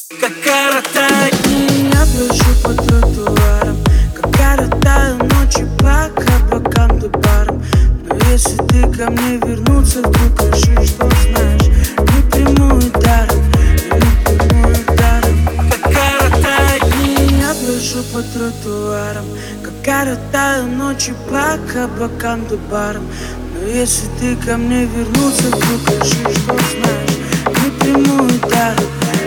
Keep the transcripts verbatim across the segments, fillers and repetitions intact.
Как коротать дни я брожу по тротуарам, как коротаю ночи по кабакам да барам. Но если ты ко мне вернуться вдруг решишь, что знаешь, не приму и даром, не приму и даром. Как коротать дни я брожу по тротуарам, как коротаю ночи по кабакам да барам. Но если ты ко мне вернуться вдруг решишь, что знаешь, не приму и даром.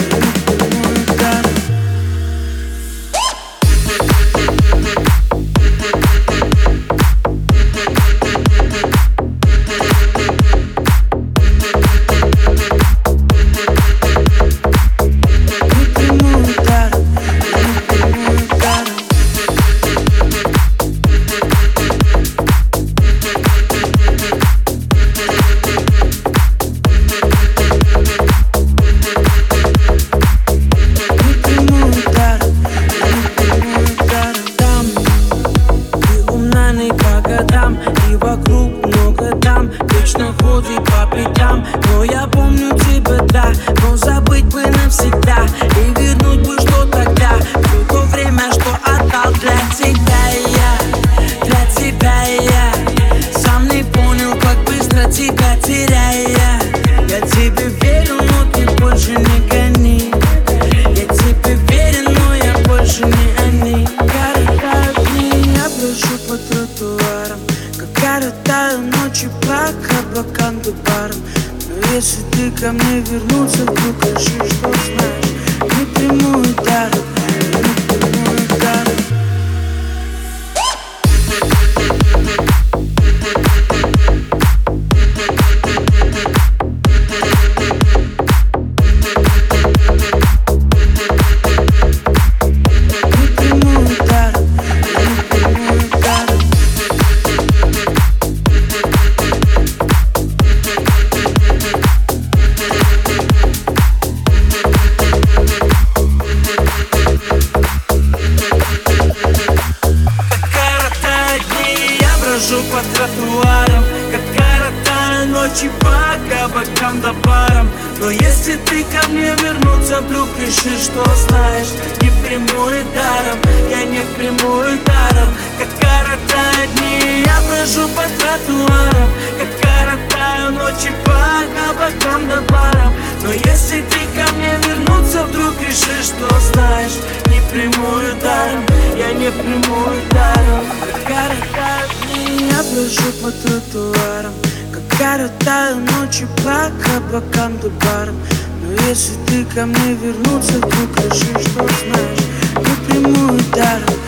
И вокруг много дам, вечно ходит по пятам. Но я помню тебя, да, но забыть бы навсегда. И вернуть бы, что тогда, все то время, что отдал для тебя я, для тебя я. Сам не понял, как быстро тебя теряя. Я тебе верю, но ты больше не гони. Я тебе верен, но я больше не они. Коротаю дни, я брожу по тротуарам, коротаю ночи по кабакам да барам. Но если ты ко мне вернуться вдруг решишь, что знаешь, не приму и даром, не приму и даром. Брожу по тротуарам, как коротаю ночи по кабакам да барам. Но если ты ко мне вернуться вдруг решишь, что знаешь, не приму и даром, я не приму и даром. Как коротаю дни, я брожу по тротуарам, как коротаю ночи по кабакам да барам. Но если ты ко мне вернуться вдруг решишь, что знаешь, не приму и даром, я не приму и даром. Как коротаю дни, я брожу по тротуарам, как коротаю ночи по кабакам да барам. Но если ты ко мне вернуться вдруг решишь, что знаешь, не приму и даром.